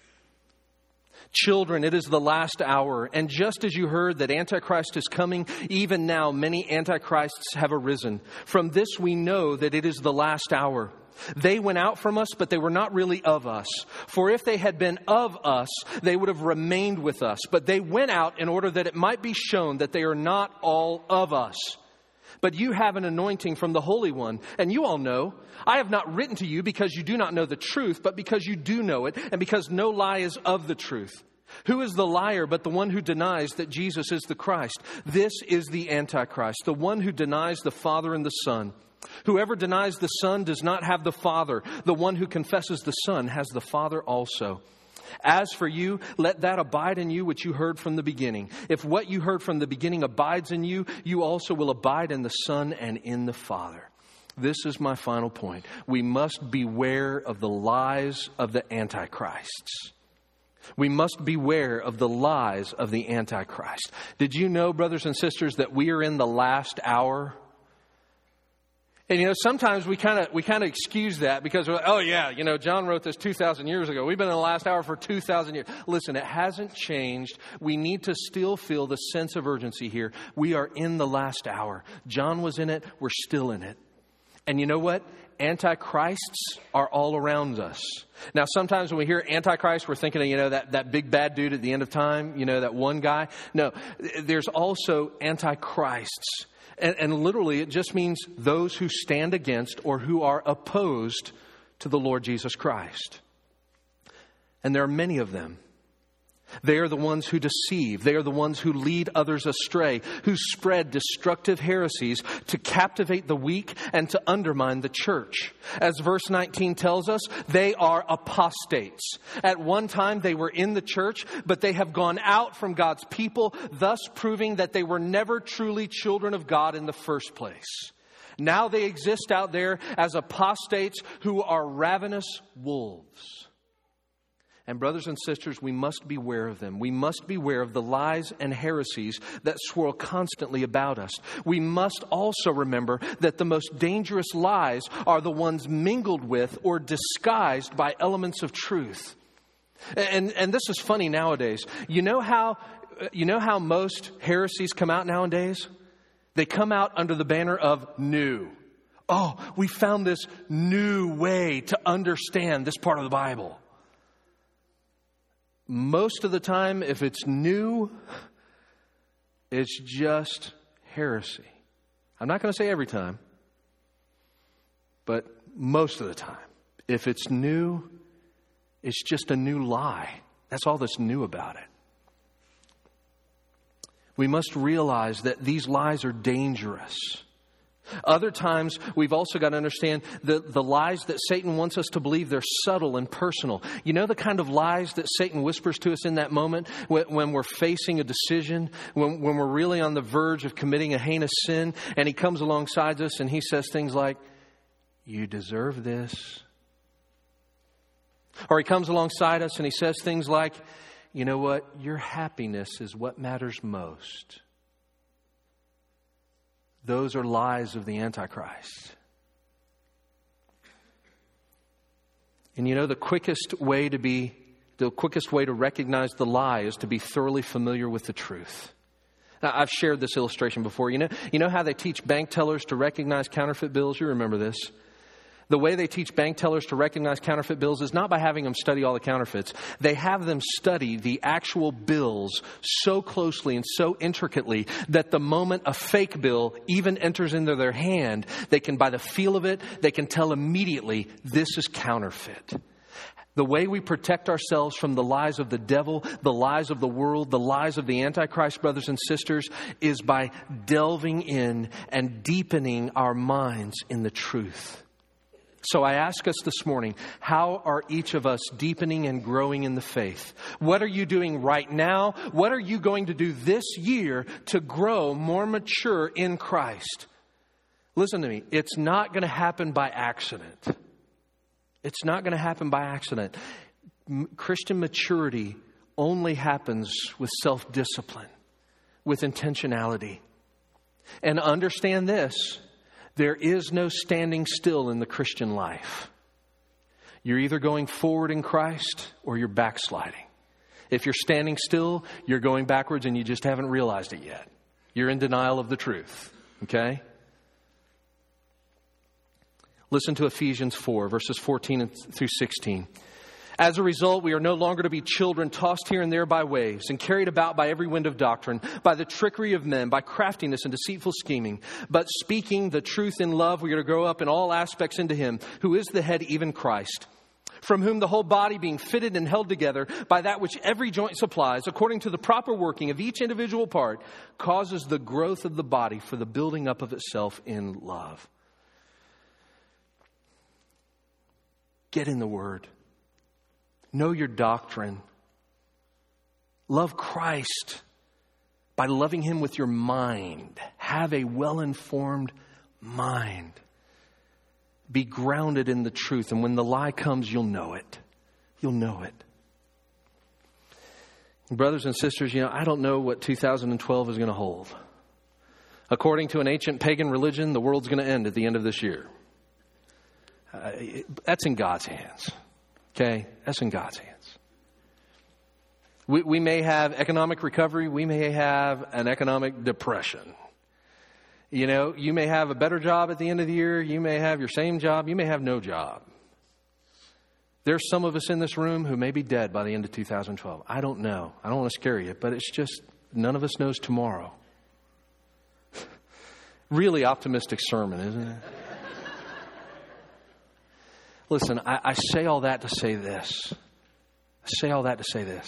Children, it is the last hour, and just as you heard that Antichrist is coming, even now many Antichrists have arisen. From this we know that it is the last hour. They went out from us, but they were not really of us. For if they had been of us, they would have remained with us. But they went out in order that it might be shown that they are not all of us. But you have an anointing from the Holy One, and you all know. I have not written to you because you do not know the truth, but because you do know it, and because no lie is of the truth. Who is the liar but the one who denies that Jesus is the Christ? This is the Antichrist, the one who denies the Father and the Son. Whoever denies the Son does not have the Father. The one who confesses the Son has the Father also. As for you, let that abide in you which you heard from the beginning. If what you heard from the beginning abides in you, you also will abide in the Son and in the Father. This is my final point. We must beware of the lies of the Antichrists. We must beware of the lies of the Antichrist. Did you know, brothers and sisters, that we are in the last hour? And, you know, sometimes we kind of we kind of excuse that because we're like, oh, yeah, you know, John wrote this two thousand years ago. We've been in the last hour for two thousand years. Listen, it hasn't changed. We need to still feel the sense of urgency here. We are in the last hour. John was in it. We're still in it. And you know what? Antichrists are all around us. Now, sometimes when we hear Antichrist, we're thinking of, you know, that, that big bad dude at the end of time, you know, that one guy. No, there's also Antichrists. And, and literally, it just means those who stand against or who are opposed to the Lord Jesus Christ. And there are many of them. They are the ones who deceive. They are the ones who lead others astray, who spread destructive heresies to captivate the weak and to undermine the church. As verse nineteen tells us, they are apostates. At one time they were in the church, but they have gone out from God's people, thus proving that they were never truly children of God in the first place. Now they exist out there as apostates who are ravenous wolves. And brothers and sisters, we must beware of them. We must beware of the lies and heresies that swirl constantly about us. We must also remember that the most dangerous lies are the ones mingled with or disguised by elements of truth. And, and this is funny nowadays. You know how, you know how most heresies come out nowadays? They come out under the banner of new. Oh, we found this new way to understand this part of the Bible. Most of the time, if it's new, it's just heresy. I'm not going to say every time, but most of the time. If it's new, it's just a new lie. That's all that's new about it. We must realize that these lies are dangerous. Other times, we've also got to understand the, the lies that Satan wants us to believe, they're subtle and personal. You know the kind of lies that Satan whispers to us in that moment when, when we're facing a decision, when, when we're really on the verge of committing a heinous sin, and he comes alongside us and he says things like, you deserve this. Or he comes alongside us and he says things like, you know what, your happiness is what matters most. Those are lies of the Antichrist. And you know, the quickest way to be, the quickest way to recognize the lie is to be thoroughly familiar with the truth. Now, I've shared this illustration before. You know, you know how they teach bank tellers to recognize counterfeit bills? You remember this. The way they teach bank tellers to recognize counterfeit bills is not by having them study all the counterfeits. They have them study the actual bills so closely and so intricately that the moment a fake bill even enters into their hand, they can, by the feel of it, they can tell immediately this is counterfeit. The way we protect ourselves from the lies of the devil, the lies of the world, the lies of the Antichrist, brothers and sisters, is by delving in and deepening our minds in the truth. So I ask us this morning, how are each of us deepening and growing in the faith? What are you doing right now? What are you going to do this year to grow more mature in Christ? Listen to me. It's not going to happen by accident. It's not going to happen by accident. M- Christian maturity only happens with self-discipline, with intentionality. And understand this. There is no standing still in the Christian life. You're either going forward in Christ or you're backsliding. If you're standing still, you're going backwards and you just haven't realized it yet. You're in denial of the truth. Okay? Listen to Ephesians four, verses fourteen through sixteen. As a result, we are no longer to be children tossed here and there by waves and carried about by every wind of doctrine, by the trickery of men, by craftiness and deceitful scheming. But speaking the truth in love, we are to grow up in all aspects into Him, who is the head, even Christ, from whom the whole body being fitted and held together by that which every joint supplies, according to the proper working of each individual part, causes the growth of the body for the building up of itself in love. Get in the Word. Know your doctrine. Love Christ by loving Him with your mind. Have a well-informed mind. Be grounded in the truth. And when the lie comes, you'll know it. You'll know it. Brothers and sisters, you know, I don't know what two thousand twelve is going to hold. According to an ancient pagan religion, the world's going to end at the end of this year. Uh, that's in God's hands. Okay? That's in God's hands. We, we may have economic recovery. We may have an economic depression. You know, you may have a better job at the end of the year. You may have your same job. You may have no job. There's some of us in this room who may be dead by the end of two thousand twelve. I don't know. I don't want to scare you, but it's just none of us knows tomorrow. Really optimistic sermon, isn't it? Listen, I, I say all that to say this. I say all that to say this.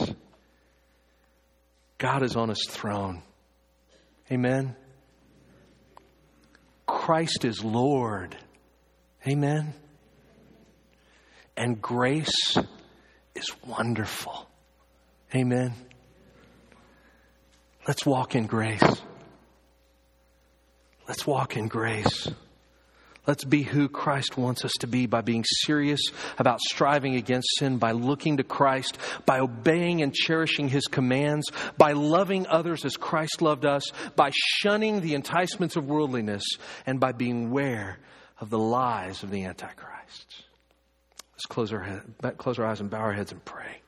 God is on His throne. Amen. Christ is Lord. Amen. And grace is wonderful. Amen. Let's walk in grace. Let's walk in grace. Let's be who Christ wants us to be by being serious about striving against sin, by looking to Christ, by obeying and cherishing His commands, by loving others as Christ loved us, by shunning the enticements of worldliness, and by being aware of the lies of the Antichrist. Let's close our, head, close our eyes and bow our heads and pray.